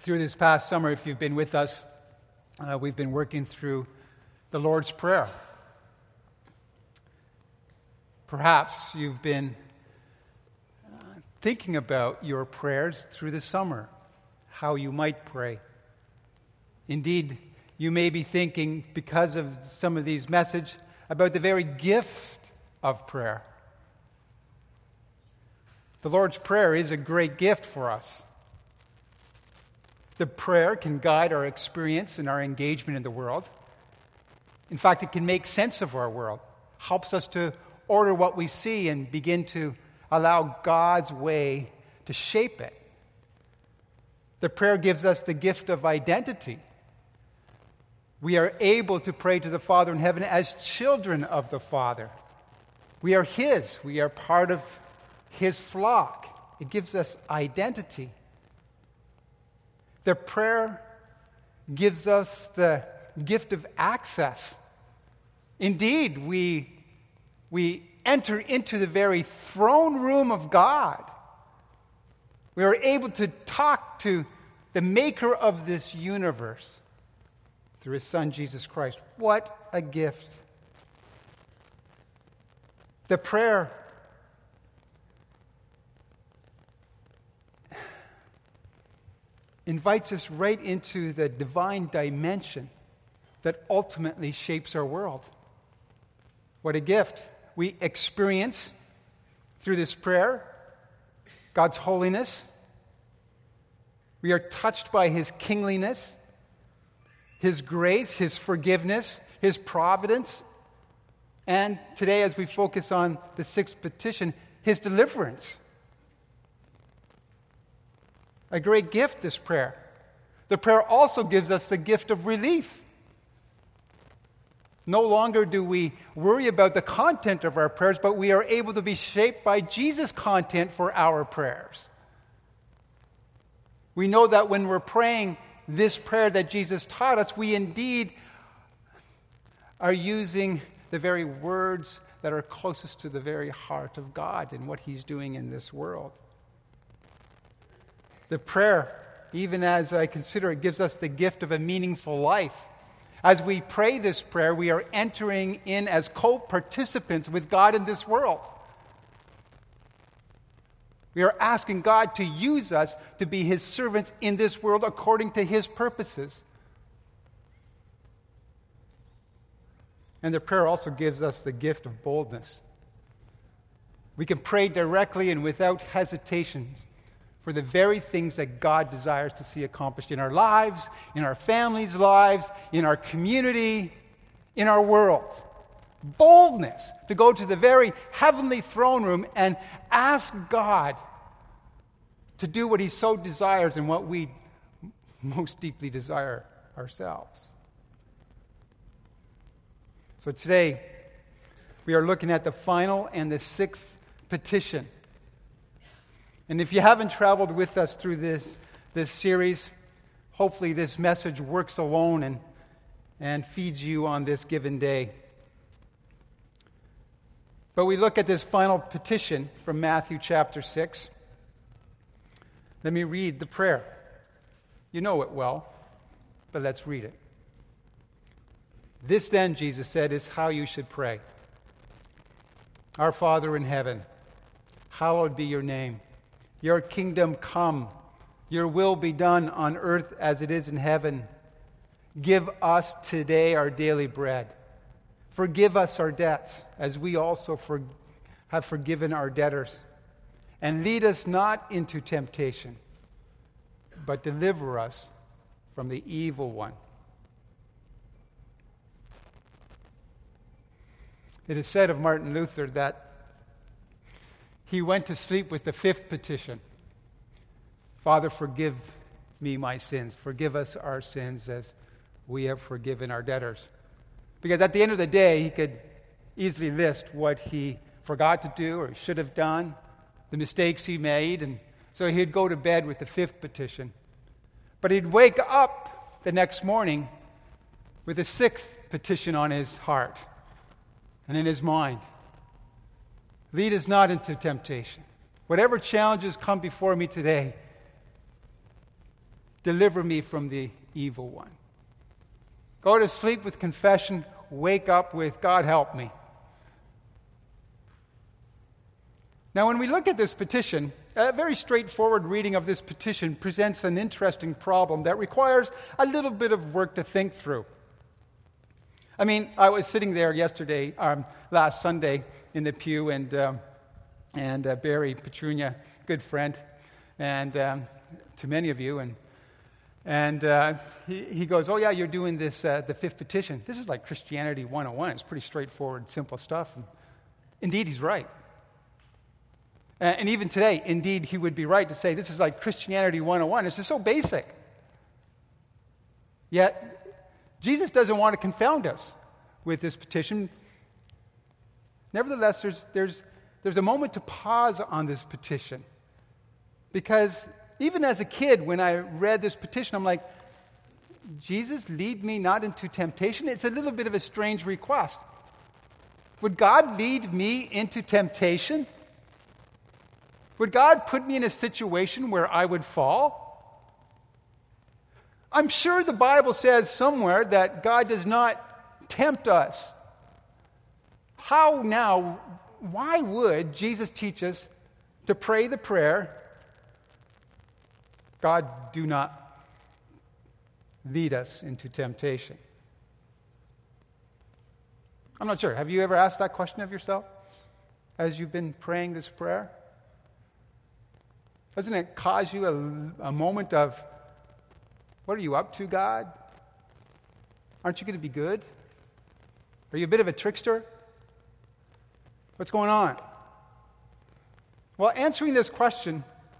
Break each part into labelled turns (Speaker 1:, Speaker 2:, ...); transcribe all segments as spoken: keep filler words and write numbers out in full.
Speaker 1: Through this past summer, if you've been with us, uh, we've been working through the Lord's Prayer. Perhaps you've been uh, thinking about your prayers through the summer, how you might pray. Indeed, you may be thinking, because of some of these messages, about the very gift of prayer. The Lord's Prayer is a great gift for us. The prayer can guide our experience and our engagement in the world. In fact, it can make sense of our world, helps us to order what we see and begin to allow God's way to shape it. The prayer gives us the gift of identity. We are able to pray to the Father in heaven as children of the Father. We are His. We are part of His flock. It gives us identity. The prayer gives us the gift of access. Indeed, we, we enter into the very throne room of God. We are able to talk to the maker of this universe through His Son, Jesus Christ. What a gift. The prayer invites us right into the divine dimension that ultimately shapes our world. What a gift. We experience through this prayer God's holiness. We are touched by His kingliness, His grace, His forgiveness, His providence, and today, as we focus on the sixth petition, His deliverance. A great gift, this prayer. The prayer also gives us the gift of relief. No longer do we worry about the content of our prayers, but we are able to be shaped by Jesus' content for our prayers. We know that when we're praying this prayer that Jesus taught us, we indeed are using the very words that are closest to the very heart of God and what He's doing in this world. The prayer, even as I consider it, gives us the gift of a meaningful life. As we pray this prayer, we are entering in as co-participants with God in this world. We are asking God to use us to be His servants in this world according to His purposes. And the prayer also gives us the gift of boldness. We can pray directly and without hesitation for the very things that God desires to see accomplished in our lives, in our families' lives, in our community, in our world. Boldness to go to the very heavenly throne room and ask God to do what He so desires and what we most deeply desire ourselves. So today, we are looking at the final and the sixth petition. And if you haven't traveled with us through this, this series, hopefully this message works alone and, and feeds you on this given day. But we look at this final petition from Matthew chapter six. Let me read the prayer. You know it well, but let's read it. This then, Jesus said, is how you should pray. Our Father in heaven, hallowed be your name. Your kingdom come, your will be done on earth as it is in heaven. Give us today our daily bread. Forgive us our debts, as we also for, have forgiven our debtors. And lead us not into temptation, but deliver us from the evil one. It is said of Martin Luther that he went to sleep with the fifth petition. Father, forgive me my sins. Forgive us our sins as we have forgiven our debtors. Because at the end of the day, he could easily list what he forgot to do or should have done, the mistakes he made, and so he'd go to bed with the fifth petition. But he'd wake up the next morning with a sixth petition on his heart and in his mind. Lead us not into temptation. Whatever challenges come before me today, deliver me from the evil one. Go to sleep with confession, wake up with, God help me. Now, when we look at this petition, a very straightforward reading of this petition presents an interesting problem that requires a little bit of work to think through. I mean, I was sitting there yesterday, um, last Sunday, in the pew, and um, and uh, Barry Petrunia, good friend, and um, to many of you, and and uh, he, he goes, "Oh yeah, you're doing this, uh, the fifth petition. This is like Christianity one oh one. It's pretty straightforward, simple stuff." And indeed, he's right. Uh, and even today, indeed, he would be right to say this is like Christianity one oh one. It's just so basic. Yet, Jesus doesn't want to confound us with this petition. Nevertheless, there's, there's, there's a moment to pause on this petition. Because even as a kid, when I read this petition, I'm like, Jesus, lead me not into temptation? It's a little bit of a strange request. Would God lead me into temptation? Would God put me in a situation where I would fall? I'm sure the Bible says somewhere that God does not tempt us. How now, why would Jesus teach us to pray the prayer, God, do not lead us into temptation? I'm not sure. Have you ever asked that question of yourself as you've been praying this prayer? Doesn't it cause you a, a moment of, what are you up to, God? Aren't you going to be good? Are you a bit of a trickster? What's going on? Well, answering this question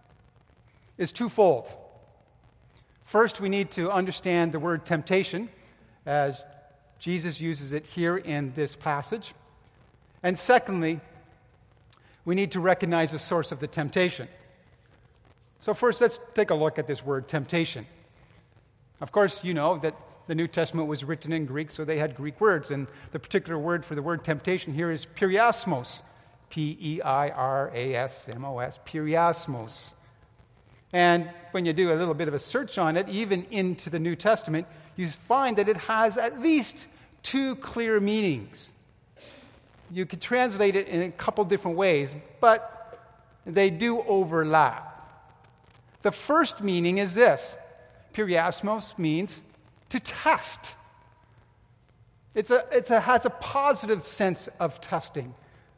Speaker 1: is twofold. First, we need to understand the word temptation as Jesus uses it here in this passage. And secondly, we need to recognize the source of the temptation. So first, let's take a look at this word temptation. Of course, you know that the New Testament was written in Greek, so they had Greek words. And the particular word for the word temptation here is periasmos. P E I R A S M O S, periasmos. And when you do a little bit of a search on it, even into the New Testament, you find that it has at least two clear meanings. You could translate it in a couple different ways, but they do overlap. The first meaning is this. Periasmos means to test. It's a, it's a, has a positive sense of testing.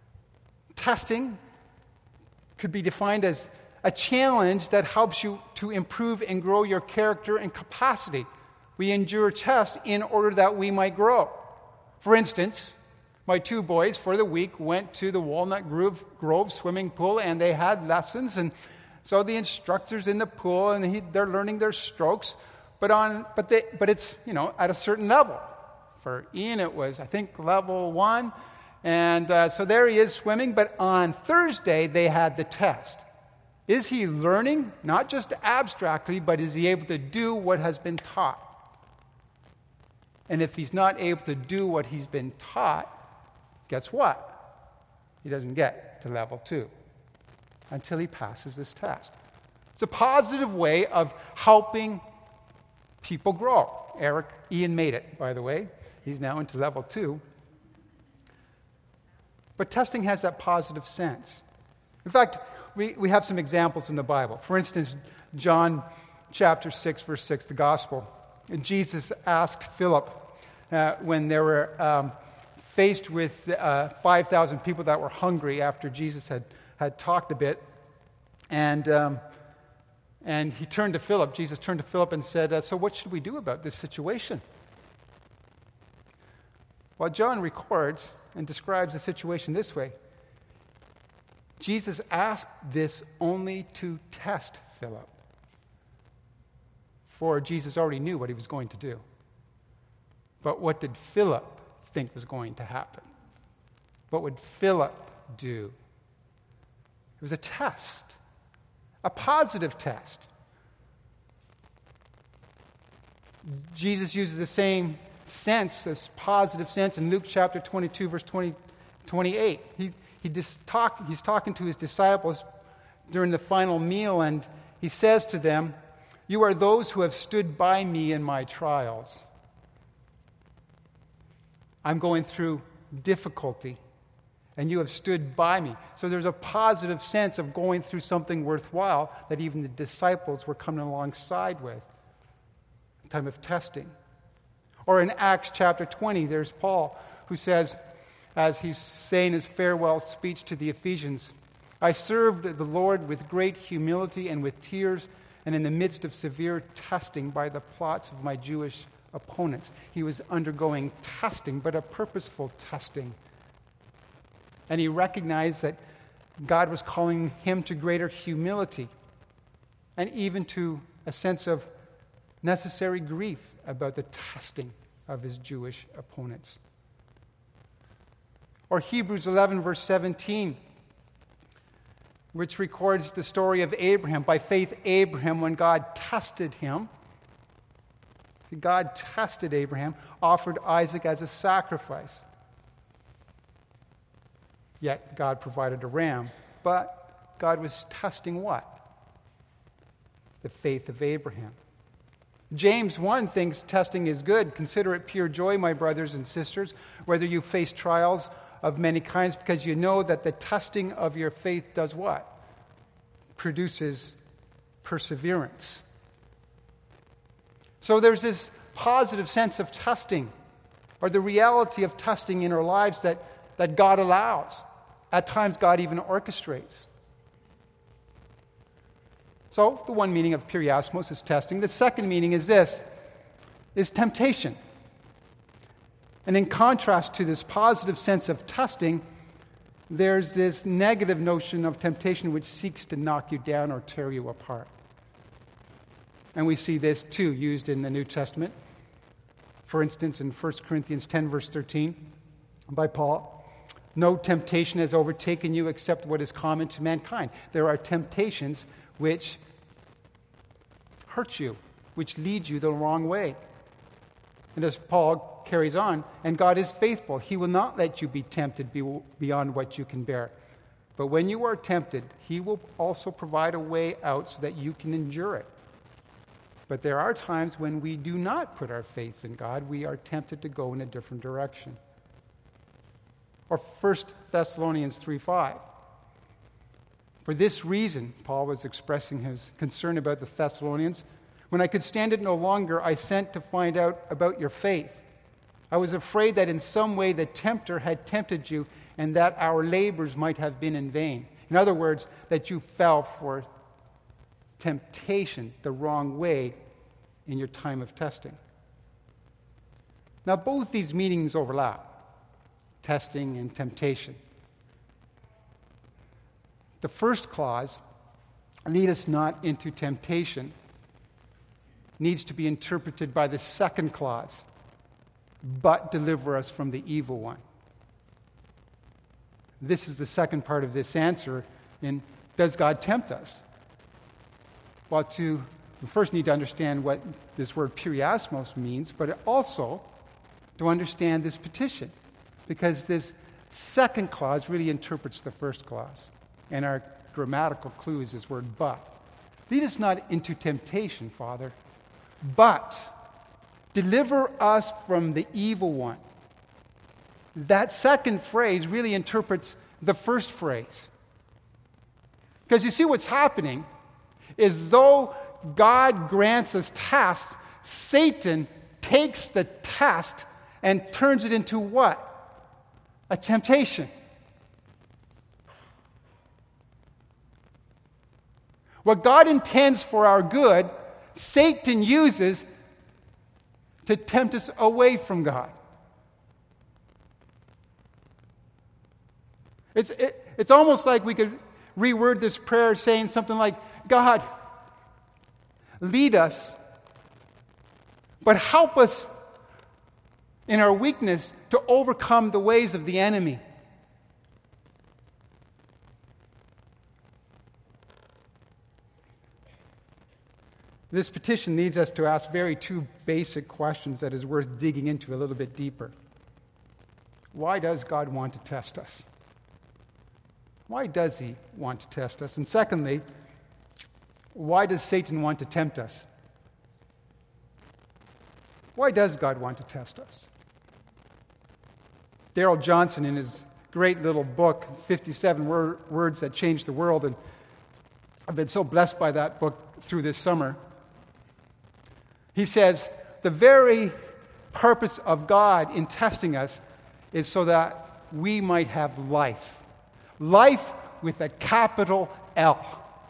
Speaker 1: Testing could be defined as a challenge that helps you to improve and grow your character and capacity. We endure tests in order that we might grow. For instance, my two boys for the week went to the Walnut Grove, Grove swimming pool, and they had lessons, and so the instructor's in the pool, and he, they're learning their strokes, but on, but they, but it's, you know, at a certain level. For Ian, it was, I think, level one, and uh, so there he is swimming. But on Thursday, they had the test. Is he learning, not just abstractly, but is he able to do what has been taught? And if he's not able to do what he's been taught, guess what? He doesn't get to level two until he passes this test. It's a positive way of helping people grow. Eric, Ian made it, by the way. He's now into level two. But testing has that positive sense. In fact, we, we have some examples in the Bible. For instance, John chapter six, verse six, the gospel. And Jesus asked Philip uh, when they were um, faced with uh, five thousand people that were hungry after Jesus had had talked a bit, and um, and he turned to Philip, Jesus turned to Philip and said, uh, so what should we do about this situation? Well, John records and describes the situation this way. Jesus asked this only to test Philip, for Jesus already knew what he was going to do. But what did Philip think was going to happen? What would Philip do? It was a test, a positive test. Jesus uses the same sense, this positive sense, in Luke chapter twenty-two, verse twenty, twenty-eight. He, he dis- talk, he's talking to his disciples during the final meal, and he says to them, You are those who have stood by me in my trials. I'm going through difficulty, and you have stood by me. So there's a positive sense of going through something worthwhile that even the disciples were coming alongside with. A time of testing. Or in Acts chapter twenty, there's Paul who says, as he's saying his farewell speech to the Ephesians, I served the Lord with great humility and with tears, and in the midst of severe testing by the plots of my Jewish opponents. He was undergoing testing, but a purposeful testing. And he recognized that God was calling him to greater humility and even to a sense of necessary grief about the testing of his Jewish opponents. Or Hebrews eleven, verse seventeen, which records the story of Abraham. By faith, Abraham, when God tested him, God tested Abraham, offered Isaac as a sacrifice. Yet God provided a ram. But God was testing what? The faith of Abraham. James one thinks testing is good. Consider it pure joy, my brothers and sisters, whether you face trials of many kinds, because you know that the testing of your faith does what? Produces perseverance. So there's this positive sense of testing, or the reality of testing in our lives that, that God allows. At times, God even orchestrates. So the one meaning of periasmos is testing. The second meaning is this, is temptation. And in contrast to this positive sense of testing, there's this negative notion of temptation which seeks to knock you down or tear you apart. And we see this too used in the New Testament. For instance, in First Corinthians ten, verse thirteen, by Paul, no temptation has overtaken you except what is common to mankind. There are temptations which hurt you, which lead you the wrong way. And as Paul carries on, and God is faithful. He will not let you be tempted beyond what you can bear. But when you are tempted, he will also provide a way out so that you can endure it. But there are times when we do not put our faith in God. We are tempted to go in a different direction. Or First Thessalonians three five. For this reason, Paul was expressing his concern about the Thessalonians. When I could stand it no longer, I sent to find out about your faith. I was afraid that in some way the tempter had tempted you and that our labors might have been in vain. In other words, that you fell for temptation the wrong way in your time of testing. Now, both these meanings overlap, testing and temptation. The first clause, lead us not into temptation, needs to be interpreted by the second clause, but deliver us from the evil one. This is the second part of this answer in, does God tempt us? Well, to we first need to understand what this word periasmos means, but also to understand this petition, because this second clause really interprets the first clause. And our grammatical clue is this word but. Lead us not into temptation, Father, but deliver us from the evil one. That second phrase really interprets the first phrase. Because you see what's happening is though God grants us tasks, Satan takes the test and turns it into what? A temptation. What God intends for our good, Satan uses to tempt us away from God. It's, it, it's almost like we could reword this prayer saying something like, God, lead us, but help us in our weakness to overcome the ways of the enemy. This petition leads us to ask very two basic questions that is worth digging into a little bit deeper. Why does God want to test us? Why does he want to test us? And secondly, why does Satan want to tempt us? Why does God want to test us? Darrell Johnson, in his great little book, fifty-seven Wor- Words That Changed the World, and I've been so blessed by that book through this summer. He says, the very purpose of God in testing us is so that we might have life. Life with a capital L.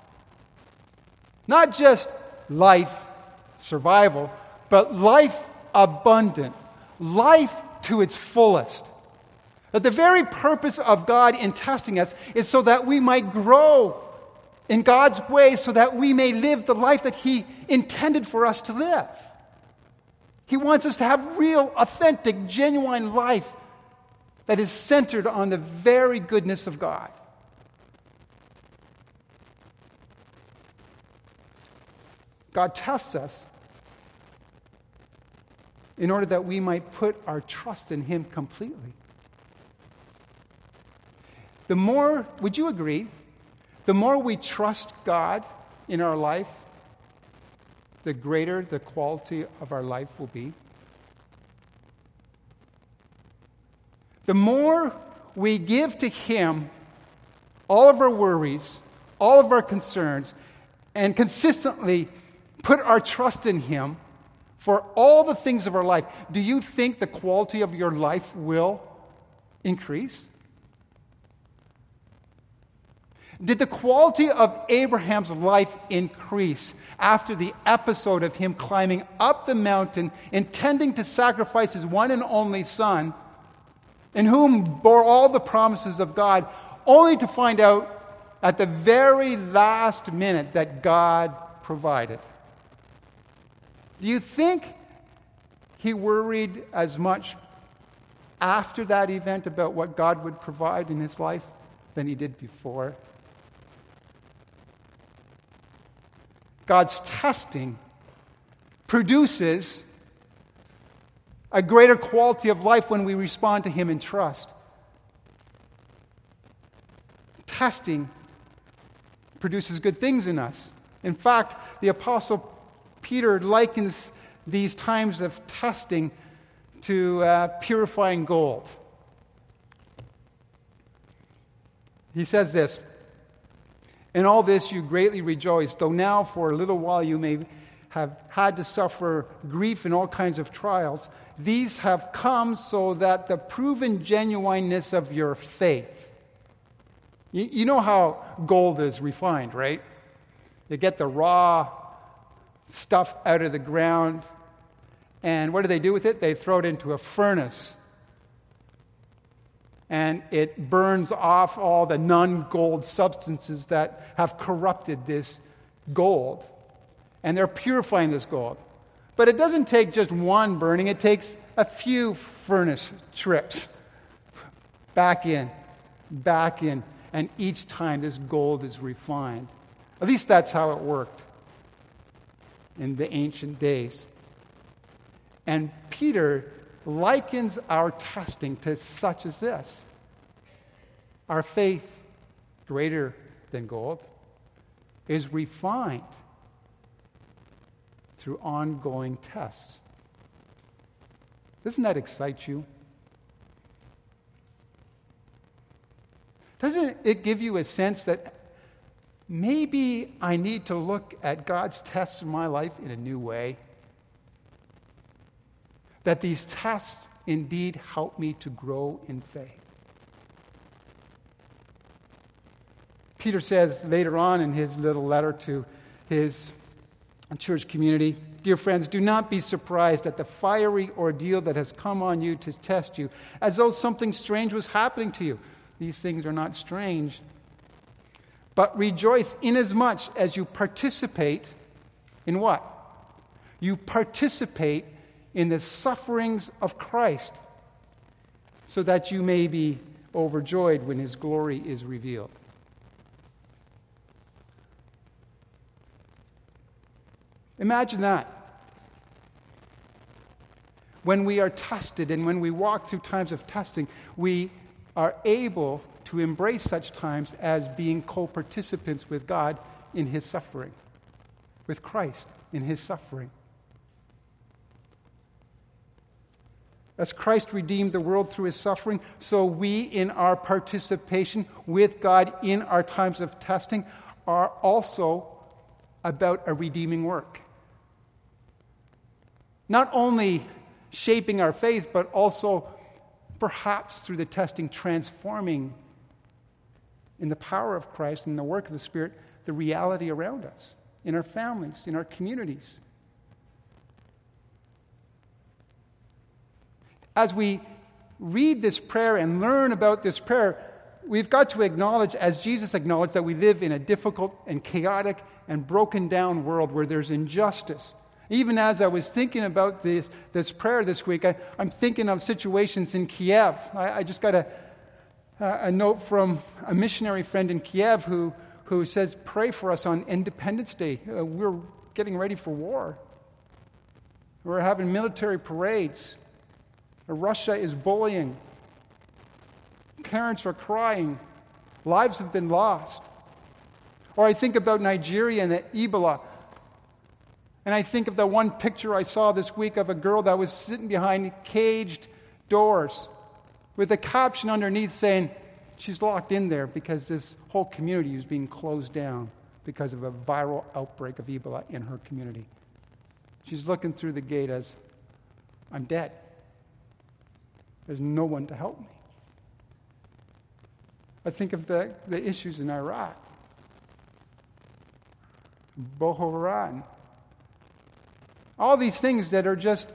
Speaker 1: Not just life, survival, but life abundant. Life to its fullest. That the very purpose of God in testing us is so that we might grow in God's way, so that we may live the life that He intended for us to live. He wants us to have real, authentic, genuine life that is centered on the very goodness of God. God tests us in order that we might put our trust in Him completely. The more, would you agree, the more we trust God in our life, the greater the quality of our life will be? The more we give to Him all of our worries, all of our concerns, and consistently put our trust in Him for all the things of our life, do you think the quality of your life will increase? Did the quality of Abraham's life increase after the episode of him climbing up the mountain, intending to sacrifice his one and only son, in whom bore all the promises of God, only to find out at the very last minute that God provided? Do you think he worried as much after that event about what God would provide in his life than he did before? God's testing produces a greater quality of life when we respond to Him in trust. Testing produces good things in us. In fact, the Apostle Peter likens these times of testing to uh, purifying gold. He says this, "In all this you greatly rejoice, though now for a little while you may have had to suffer grief in all kinds of trials. These have come so that the proven genuineness of your faith." You, you know how gold is refined, right? You get the raw stuff out of the ground, and what do they do with it? They throw it into a furnace. And it burns off all the non-gold substances that have corrupted this gold. And they're purifying this gold. But it doesn't take just one burning, it takes a few furnace trips. Back in, back in, and each time this gold is refined. At least that's how it worked in the ancient days. And Peter likens our testing to such as this. Our faith, greater than gold, is refined through ongoing tests. Doesn't that excite you? Doesn't it give you a sense that maybe I need to look at God's tests in my life in a new way? That these tests indeed help me to grow in faith. Peter says later on in his little letter to his church community, "Dear friends, do not be surprised at the fiery ordeal that has come on you to test you, as though something strange was happening to you." These things are not strange. "But rejoice inasmuch as you participate in what? You participate in the sufferings of Christ, so that you may be overjoyed when His glory is revealed." Imagine that. When we are tested and when we walk through times of testing, we are able to embrace such times as being co-participants with God in His suffering, with Christ in His suffering. As Christ redeemed the world through his suffering, so we, in our participation with God in our times of testing, are also about a redeeming work. Not only shaping our faith, but also perhaps through the testing transforming in the power of Christ and the work of the Spirit, the reality around us, in our families, in our communities. As we read this prayer and learn about this prayer, we've got to acknowledge, as Jesus acknowledged, that we live in a difficult and chaotic and broken down world where there's injustice. Even as I was thinking about this, this prayer this week, I, I'm thinking of situations in Kiev. I, I just got a, a note from a missionary friend in Kiev who, who says, pray for us on Independence Day. Uh, we're getting ready for war. We're having military parades. Russia is bullying. Parents are crying. Lives have been lost. Or I think about Nigeria and the Ebola. And I think of the one picture I saw this week of a girl that was sitting behind caged doors with a caption underneath saying she's locked in there because this whole community is being closed down because of a viral outbreak of Ebola in her community. She's looking through the gate as, I'm dead. There's no one to help me. I think of the, the issues in Iraq. Boko Haram. All these things that are just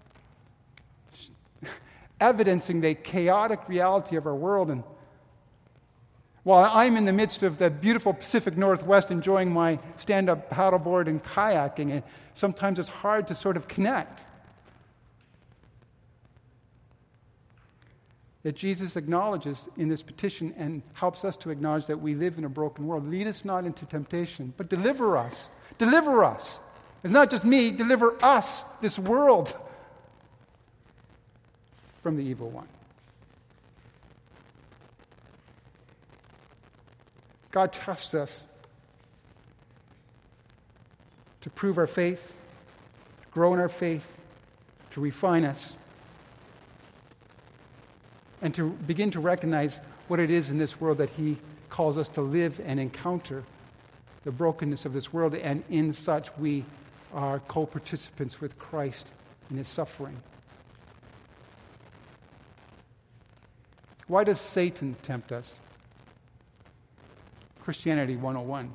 Speaker 1: evidencing the chaotic reality of our world. And while I'm in the midst of the beautiful Pacific Northwest enjoying my stand-up paddleboard and kayaking, and sometimes it's hard to sort of connect. That Jesus acknowledges in this petition and helps us to acknowledge that we live in a broken world. Lead us not into temptation, but deliver us. Deliver us. It's not just me, deliver us, this world, from the evil one. God tests us to prove our faith, to grow in our faith, to refine us, and to begin to recognize what it is in this world that he calls us to live and encounter the brokenness of this world, and in such we are co-participants with Christ in his suffering. Why does Satan tempt us? Christianity one oh one.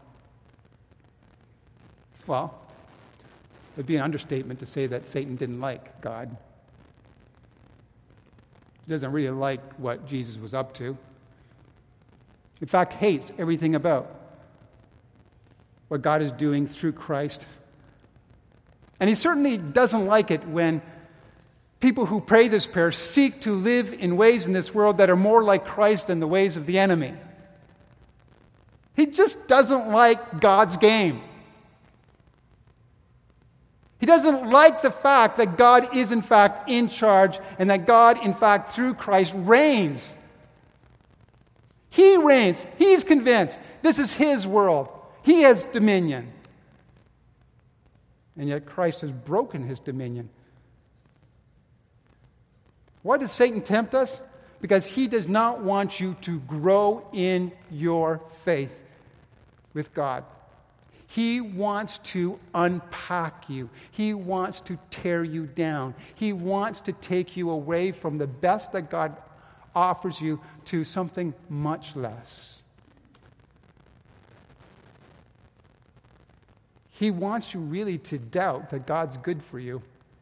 Speaker 1: Well, it would be an understatement to say that Satan didn't like God. He doesn't really like what Jesus was up to. In fact, hates everything about what God is doing through Christ. And he certainly doesn't like it when people who pray this prayer seek to live in ways in this world that are more like Christ than the ways of the enemy. He just doesn't like God's game. He doesn't like the fact that God is in fact in charge and that God in fact through Christ reigns. He reigns. He's convinced this is his world. He has dominion. And yet Christ has broken his dominion. Why does Satan tempt us? Because he does not want you to grow in your faith with God. He wants to unpack you. He wants to tear you down. He wants to take you away from the best that God offers you to something much less. He wants you really to doubt that God's good for you.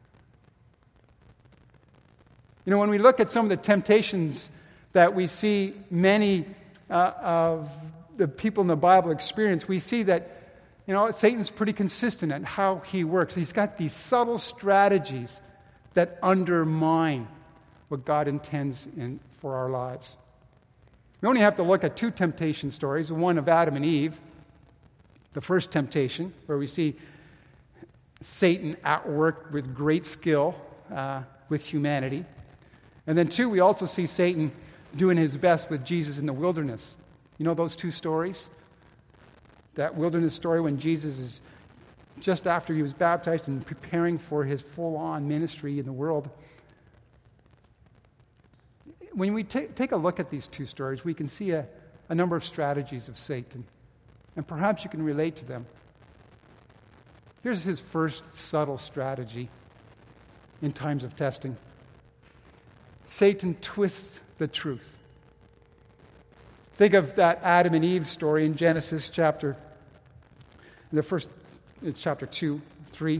Speaker 1: You know, when we look at some of the temptations that we see many uh, of the people in the Bible experience, we see that, you know, Satan's pretty consistent at how he works. He's got these subtle strategies that undermine what God intends in, for our lives. We only have to look at two temptation stories, one of Adam and Eve, the first temptation, where we see Satan at work with great skill uh, with humanity. And then two, we also see Satan doing his best with Jesus in the wilderness. You know those two stories? That wilderness story when Jesus is just after he was baptized and preparing for his full-on ministry in the world. when we ta- take a look at these two stories, we can see a, a number of strategies of Satan, and perhaps you can relate to them. Here's his first subtle strategy in times of testing. Satan twists the truth. Think of that Adam and Eve story in Genesis chapter, the first, it's chapter two, three.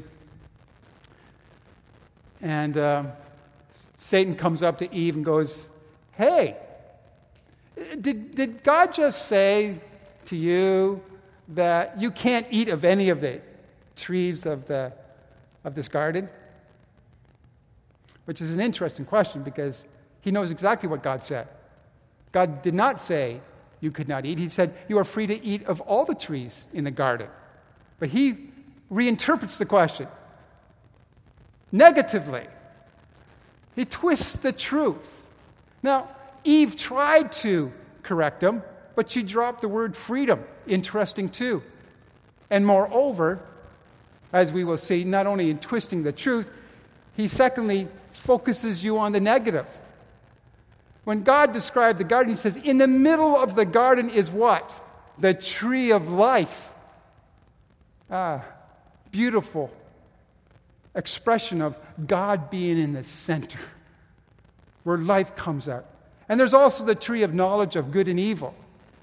Speaker 1: And uh, Satan comes up to Eve and goes, hey, did, did God just say to you that you can't eat of any of the trees of the of this garden? Which is an interesting question because he knows exactly what God said. God did not say you could not eat. He said you are free to eat of all the trees in the garden. But he reinterprets the question negatively. He twists the truth. Now, Eve tried to correct him, but she dropped the word freedom. Interesting too. And moreover, as we will see, not only in twisting the truth, he secondly focuses you on the negative. When God described the garden, he says, in the middle of the garden is what? The tree of life. Ah, beautiful expression of God being in the center, where life comes out. And there's also the tree of knowledge of good and evil.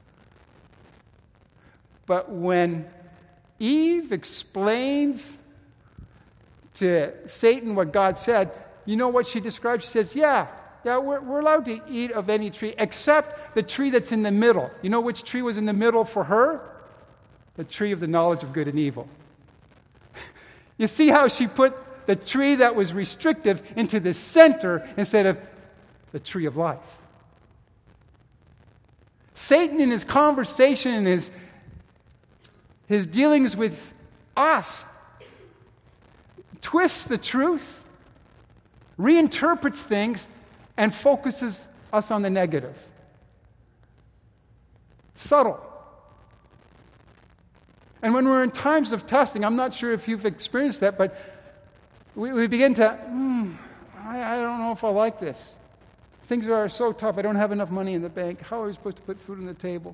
Speaker 1: But when Eve explains to Satan what God said, you know what she describes? She says, yeah, yeah, we're, we're allowed to eat of any tree except the tree that's in the middle. You know which tree was in the middle for her? The tree of the knowledge of good and evil. You see how she put the tree that was restrictive into the center instead of the tree of life. Satan, in his conversation and his, his dealings with us, twists the truth, reinterprets things, and focuses us on the negative. Subtle. And when we're in times of testing, I'm not sure if you've experienced that, but we, we begin to, hmm, I, I don't know if I like this. Things are so tough. I don't have enough money in the bank. How are we supposed to put food on the table?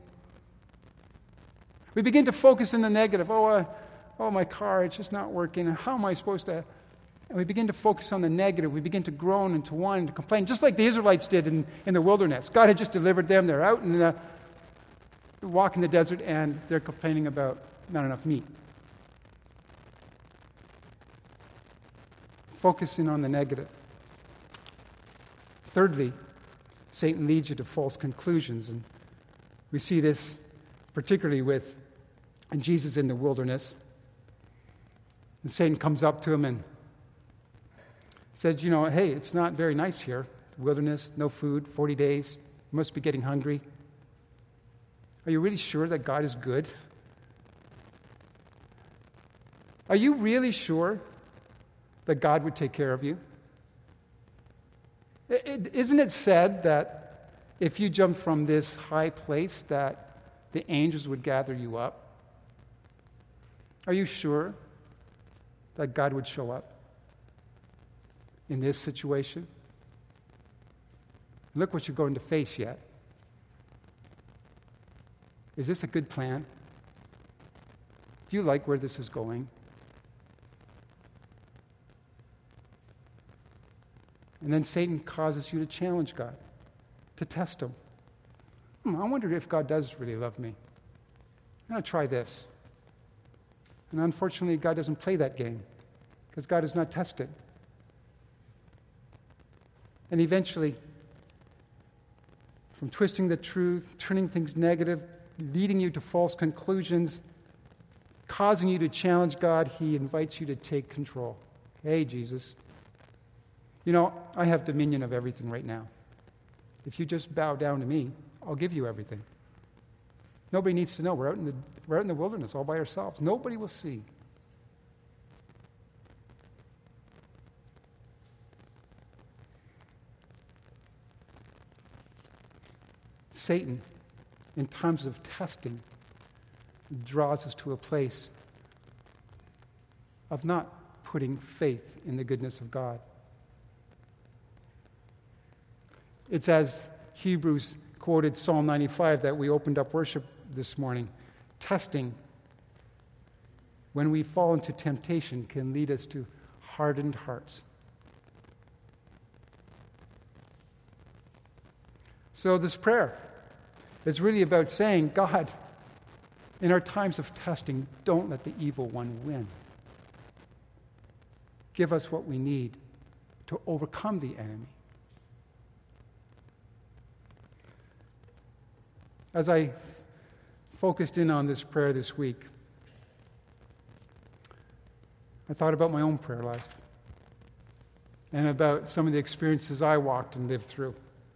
Speaker 1: We begin to focus on the negative. Oh, uh, oh, my car, it's just not working. How am I supposed to? And we begin to focus on the negative. We begin to groan and to whine and to complain, just like the Israelites did in, in the wilderness. God had just delivered them. They're out in the walk in the desert, and they're complaining about not enough meat. Focusing on the negative. Thirdly, Satan leads you to false conclusions. And we see this particularly with Jesus in the wilderness. And Satan comes up to him and says, you know, hey, it's not very nice here. Wilderness, no food, forty days. You must be getting hungry. Are you really sure that God is good? Are you really sure that God would take care of you? It, it, isn't it said that if you jumped from this high place that the angels would gather you up? Are you sure that God would show up in this situation? Look what you're going to face yet. Is this a good plan? Do you like where this is going? And then Satan causes you to challenge God, to test him. Hmm, I wonder if God does really love me. I'm going to try this. And unfortunately, God doesn't play that game because God is not tested. And eventually, from twisting the truth, turning things negative, leading you to false conclusions, causing you to challenge God, he invites you to take control. Hey, Jesus. You know, I have dominion of everything right now. If you just bow down to me, I'll give you everything. Nobody needs to know. We're out in the, we're out in the wilderness all by ourselves. Nobody will see. Satan, in times of testing, draws us to a place of not putting faith in the goodness of God. It's as Hebrews quoted Psalm ninety-five that we opened up worship this morning. Testing, when we fall into temptation, can lead us to hardened hearts. So this prayer is really about saying, God, in our times of testing, don't let the evil one win. Give us what we need to overcome the enemy. As I focused in on this prayer this week, I thought about my own prayer life and about some of the experiences I walked and lived through.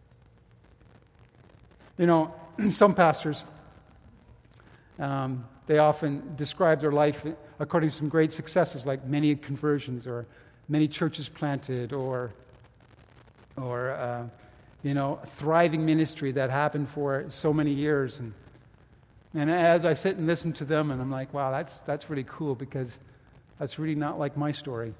Speaker 1: You know, some pastors, um, they often describe their life according to some great successes, like many conversions or many churches planted or, or uh, you know, thriving ministry that happened for so many years. And, and as I sit and listen to them, and I'm like, wow, that's, that's really cool, because that's really not like my story.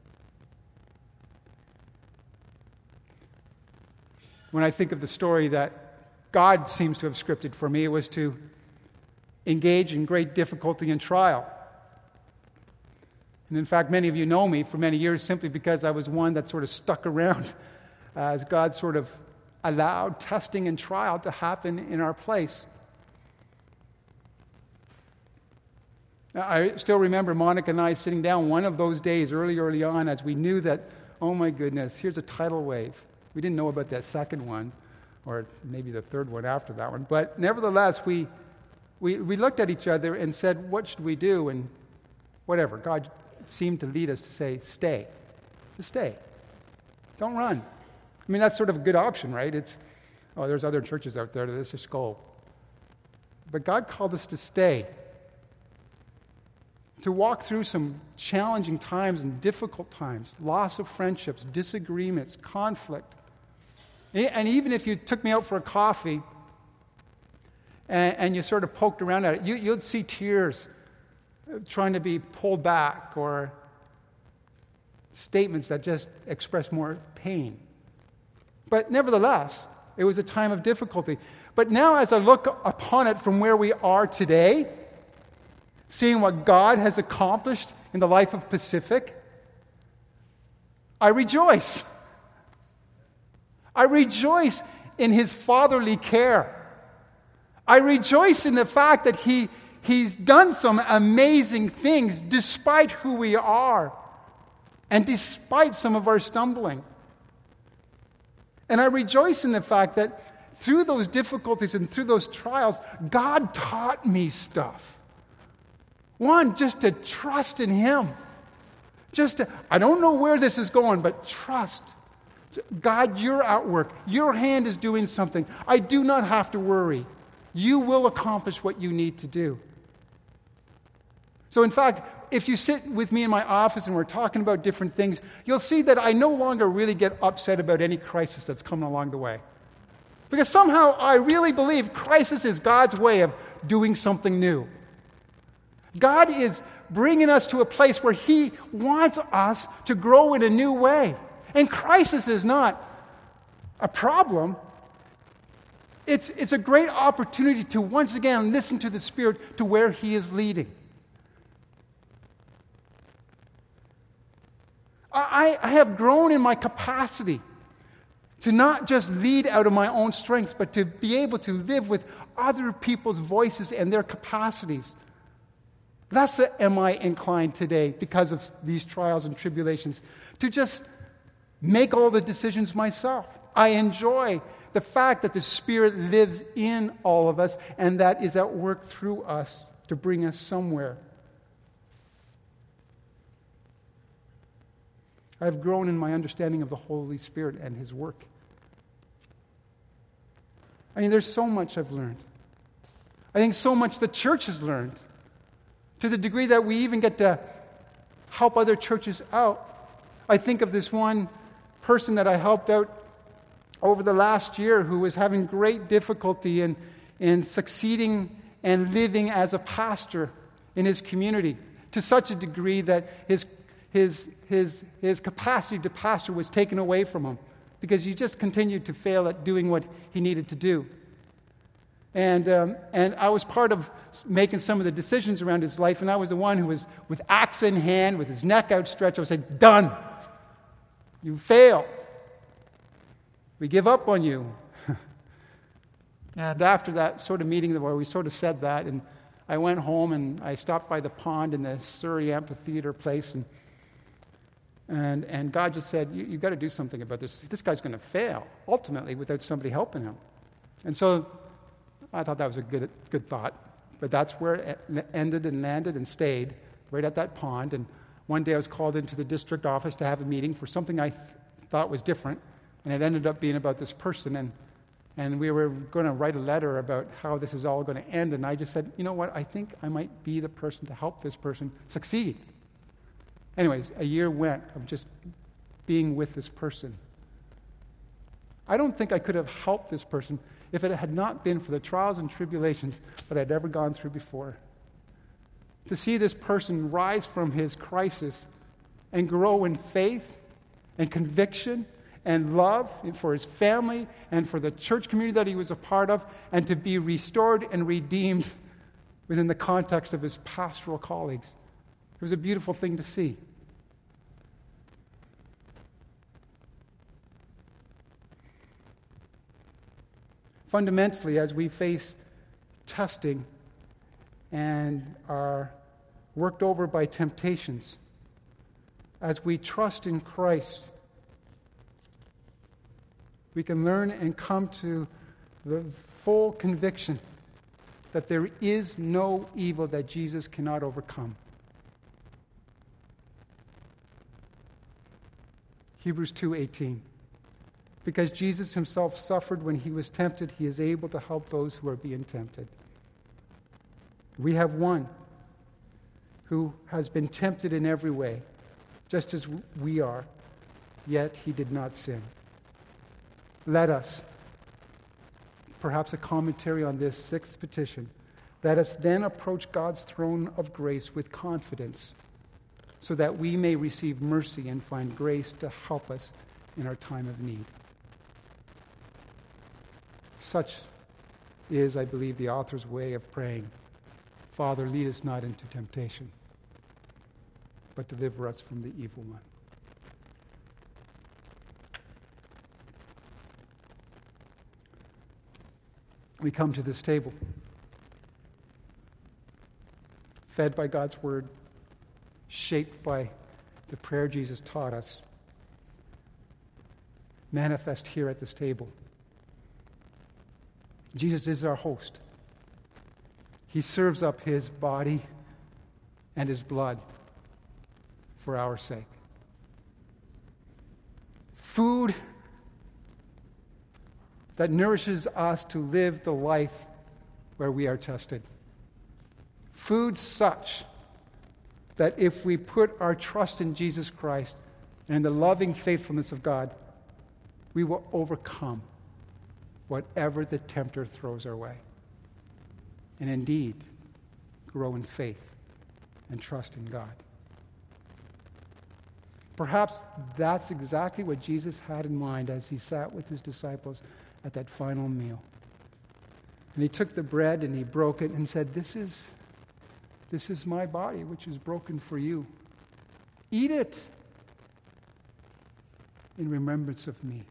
Speaker 1: When I think of the story that God seems to have scripted for me, it was to engage in great difficulty and trial. And in fact, many of you know me for many years simply because I was one that sort of stuck around as God sort of allowed testing and trial to happen in our place. I still remember Monica and I sitting down one of those days early, early on, as we knew that, oh my goodness, here's a tidal wave. We didn't know about that second one, or maybe the third one after that one. But nevertheless, we, we, we looked at each other and said, what should we do? And whatever. God seemed to lead us to say, stay. Just stay. Don't run. I mean, that's sort of a good option, right? It's, oh, there's other churches out there, let's just go. But God called us to stay. To walk through some challenging times and difficult times, loss of friendships, disagreements, conflict. And even if you took me out for a coffee and, and you sort of poked around at it, you, you'd see tears trying to be pulled back, or statements that just express more pain. But nevertheless, it was a time of difficulty. But now as I look upon it from where we are today, seeing what God has accomplished in the life of Pacific, I rejoice. I rejoice in His fatherly care. I rejoice in the fact that He, He's done some amazing things despite who we are and despite some of our stumbling. And I rejoice in the fact that through those difficulties and through those trials, God taught me stuff. One, just to trust in Him. Just to, I don't know where this is going, but trust. God, you're at work. Your hand is doing something. I do not have to worry. You will accomplish what you need to do. So in fact, if you sit with me in my office and we're talking about different things, you'll see that I no longer really get upset about any crisis that's coming along the way. Because somehow I really believe crisis is God's way of doing something new. God is bringing us to a place where He wants us to grow in a new way. And crisis is not a problem. It's, it's a great opportunity to once again listen to the Spirit to where He is leading. I, I have grown in my capacity to not just lead out of my own strengths, but to be able to live with other people's voices and their capacities. Thus am I inclined today, because of these trials and tribulations, to just make all the decisions myself. I enjoy the fact that the Spirit lives in all of us and that is at work through us to bring us somewhere. I've grown in my understanding of the Holy Spirit and His work. I mean, there's so much I've learned. I think so much the church has learned, to the degree that we even get to help other churches out. I think of this one person that I helped out over the last year who was having great difficulty in, in succeeding and living as a pastor in his community, to such a degree that his, his, his, his capacity to pastor was taken away from him because he just continued to fail at doing what he needed to do. And, um, and I was part of making some of the decisions around his life, and I was the one who was with axe in hand, with his neck outstretched. I was saying, done. You failed. We give up on you. And after that sort of meeting where we sort of said that, and I went home and I stopped by the pond in the Surrey Amphitheater place, and and, and God just said, you, you've got to do something about this. This guy's going to fail, ultimately, without somebody helping him. And so I thought that was a good, good thought. But that's where it ended and landed and stayed, right at that pond. And one day I was called into the district office to have a meeting for something I th- thought was different, and it ended up being about this person. And And we were going to write a letter about how this is all going to end. And I just said, you know what, I think I might be the person to help this person succeed. Anyways, a year went of just being with this person. I don't think I could have helped this person if it had not been for the trials and tribulations that I'd ever gone through before. To see this person rise from his crisis and grow in faith and conviction and love for his family and for the church community that he was a part of, and to be restored and redeemed within the context of his pastoral colleagues. It was a beautiful thing to see. Fundamentally, as we face testing and are worked over by temptations, as we trust in Christ, we can learn and come to the full conviction that there is no evil that Jesus cannot overcome. Hebrews two eighteen. Because Jesus himself suffered when he was tempted, he is able to help those who are being tempted. We have one who has been tempted in every way, just as we are, yet he did not sin. Let us, perhaps a commentary on this sixth petition, let us then approach God's throne of grace with confidence, so that we may receive mercy and find grace to help us in our time of need. Such is, I believe, the author's way of praying. Father, lead us not into temptation, but deliver us from the evil one. We come to this table, fed by God's word, shaped by the prayer Jesus taught us, manifest here at this table. Jesus is our host. He serves up his body and his blood for our sake. Food that nourishes us to live the life where we are tested. Food such that if we put our trust in Jesus Christ and in the loving faithfulness of God, we will overcome whatever the tempter throws our way. And indeed, grow in faith and trust in God. Perhaps that's exactly what Jesus had in mind as he sat with his disciples at that final meal. And he took the bread and he broke it and said, This is, this is my body, which is broken for you. Eat it in remembrance of me.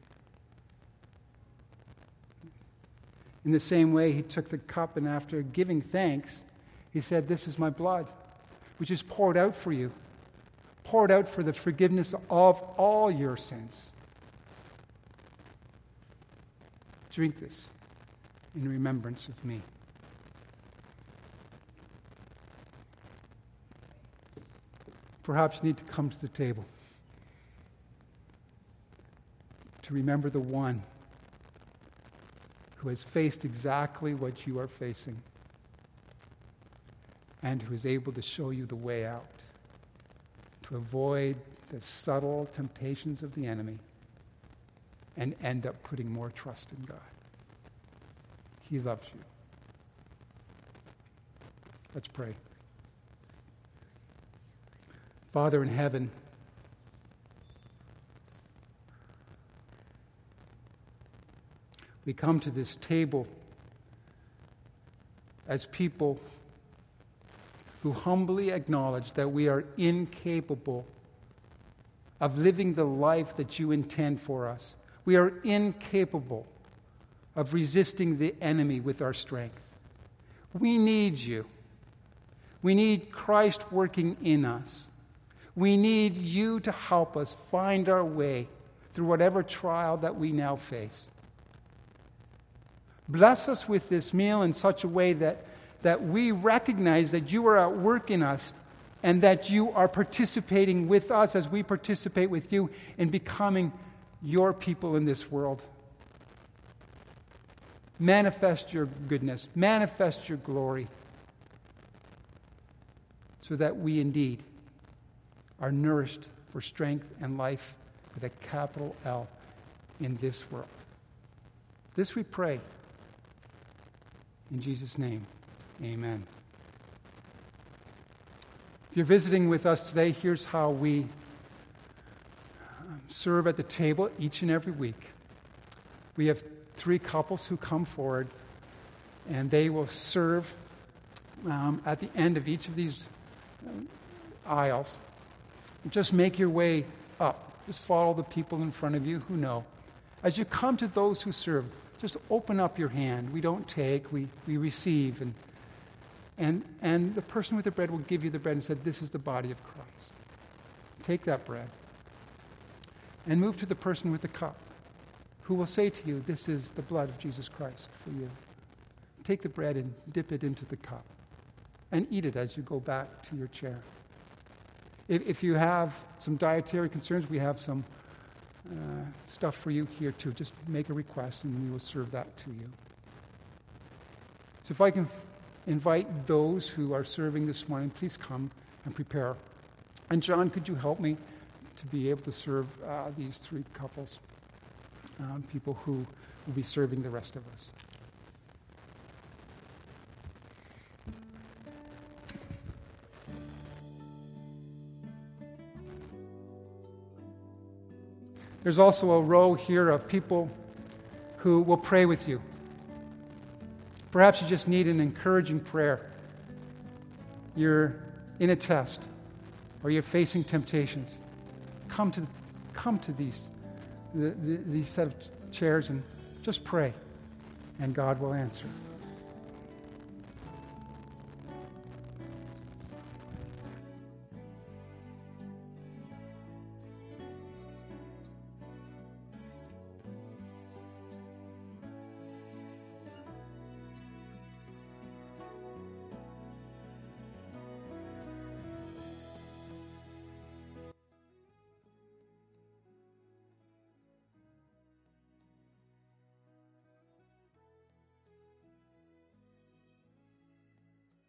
Speaker 1: In the same way, he took the cup, and after giving thanks, he said, This is my blood, which is poured out for you, poured out for the forgiveness of all your sins. Drink this in remembrance of me. Perhaps you need to come to the table to remember the one who has faced exactly what you are facing and who is able to show you the way out, to avoid the subtle temptations of the enemy and end up putting more trust in God. He loves you. Let's pray. Father in heaven, We come to this table as people who humbly acknowledge that we are incapable of living the life that you intend for us. We are incapable of resisting the enemy with our strength. We need you. We need Christ working in us. We need you to help us find our way through whatever trial that we now face. Bless us with this meal in such a way that, that we recognize that you are at work in us and that you are participating with us as we participate with you in becoming your people in this world. Manifest your goodness, manifest your glory, so that we indeed are nourished for strength and life with a capital L in this world. This we pray. In Jesus' name, amen. If you're visiting with us today, here's how we serve at the table each and every week. We have three couples who come forward, and they will serve um, at the end of each of these um, aisles. Just make your way up. Just follow the people in front of you who know. As you come to those who serve, just open up your hand. We don't take, we, we receive. And, and, and the person with the bread will give you the bread and say, this is the body of Christ. Take that bread. And move to the person with the cup, who will say to you, this is the blood of Jesus Christ for you. Take the bread and dip it into the cup. And eat it as you go back to your chair. If, if you have some dietary concerns, we have some uh, stuff for you here too. Just make a request and we will serve that to you. So if I can f- invite those who are serving this morning, please come and prepare. And John, could you help me to be able to serve uh, these three couples, um, people who will be serving the rest of us. There's also a row here of people who will pray with you. Perhaps you just need an encouraging prayer. You're in a test, or you're facing temptations. Come to, come to these, the, the, these set of chairs and just pray, and God will answer.